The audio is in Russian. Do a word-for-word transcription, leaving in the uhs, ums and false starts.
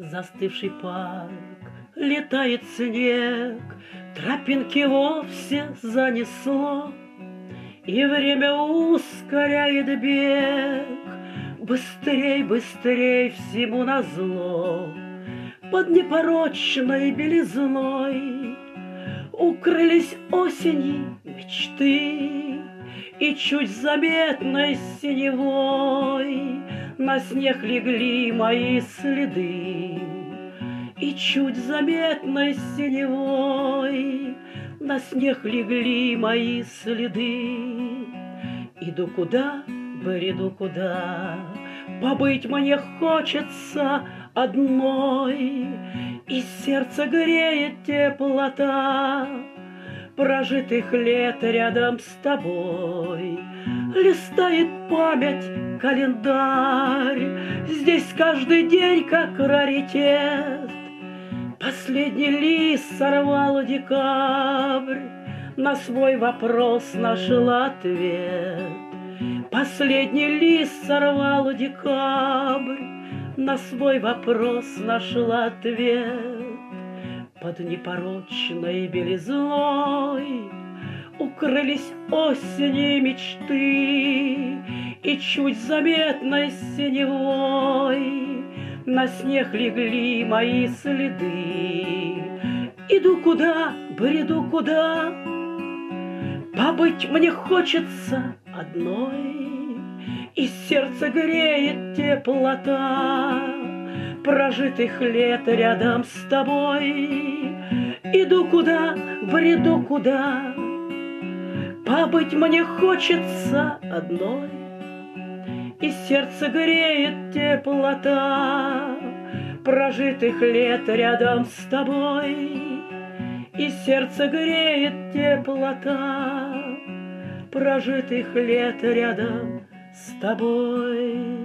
застывший парк, летает снег, тропинки вовсе занесло, и время ускоряет бег. Быстрей, быстрей всему назло, под непорочной белизной укрылись осени мечты, и чуть заметной синевой на снег легли мои следы. И чуть заметной синевой на снег легли мои следы. Иду куда, бреду куда, побыть мне хочется одной, и сердце греет теплота прожитых лет рядом с тобой. Листает память календарь, здесь каждый день как раритет. Последний лист сорвал декабрь, на свой вопрос нашел ответ. Последний лист сорвал декабрь, на свой вопрос нашел ответ. Под непорочной белизной укрылись осени мечты, и чуть заметной синевой на снег легли мои следы. Иду куда, бреду куда, побыть мне хочется одной, и сердце греет теплота прожитых лет рядом с тобой. Иду куда, бреду куда, побыть мне хочется одной, и сердце греет теплота прожитых лет рядом с тобой. И сердце греет теплота прожитых лет рядом с тобой.